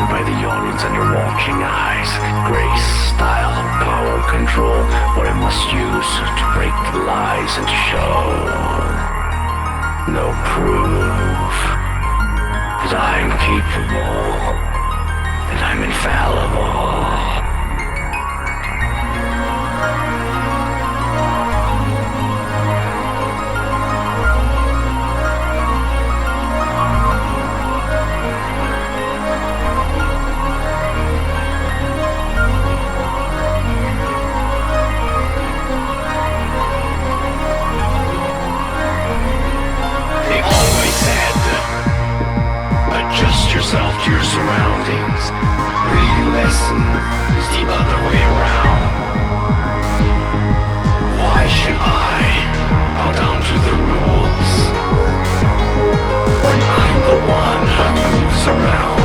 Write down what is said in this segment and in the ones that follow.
by the audience and your watching eyes. Grace, style, power, control, what I must use to break the lies and to show. No proof that I'm capable, that I'm infallible. Adjust yourself to your surroundings. Reading lesson is the other way around. Why should I bow down to the rules when I'm the one who moves around?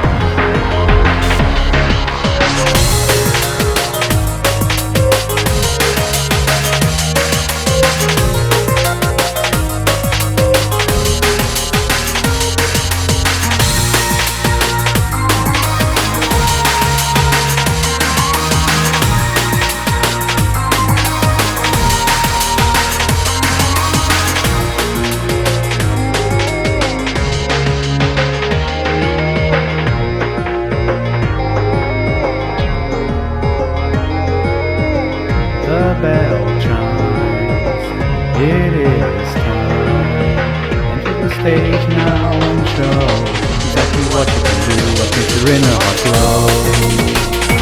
Stage now and show exactly what you can do, what makes your inner heart glow.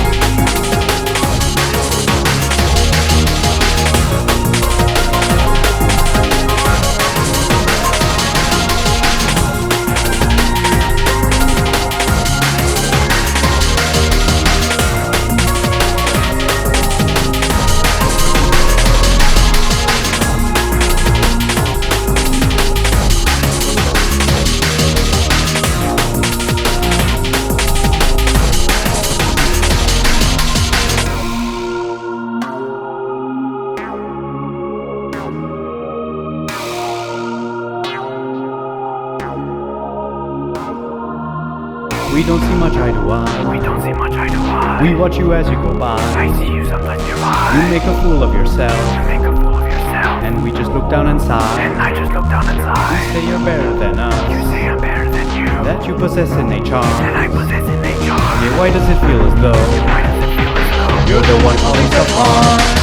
We don't see much eye to eye. We watch you as you go by. I see you sometimes nearby. You make a fool of yourself. And we just look down and sigh. You say you're better than us. I'm better than you. That you possess innate charm. I possess innate charm. Yeah, why does it feel as though you're the one calling self-harm?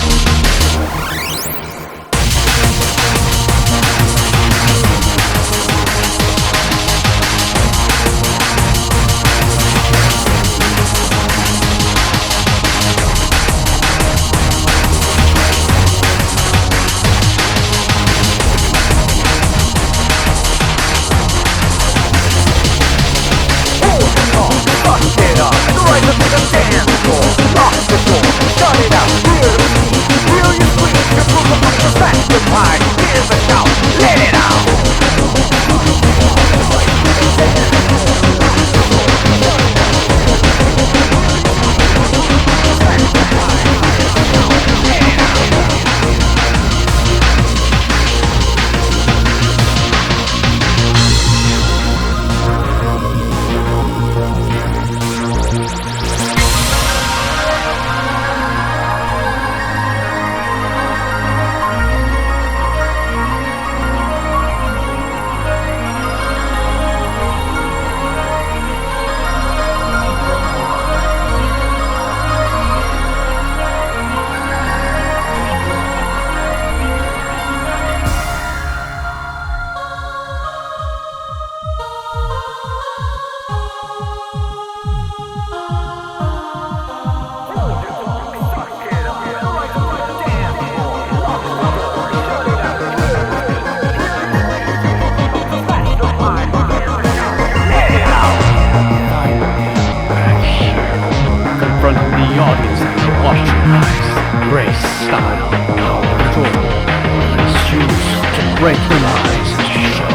Grace, style, power, control. Choose to break the lies and show.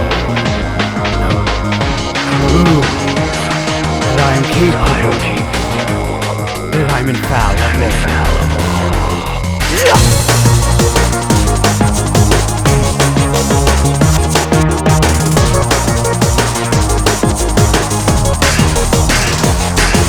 Prove that I am capable. That I'm infallible.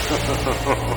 show.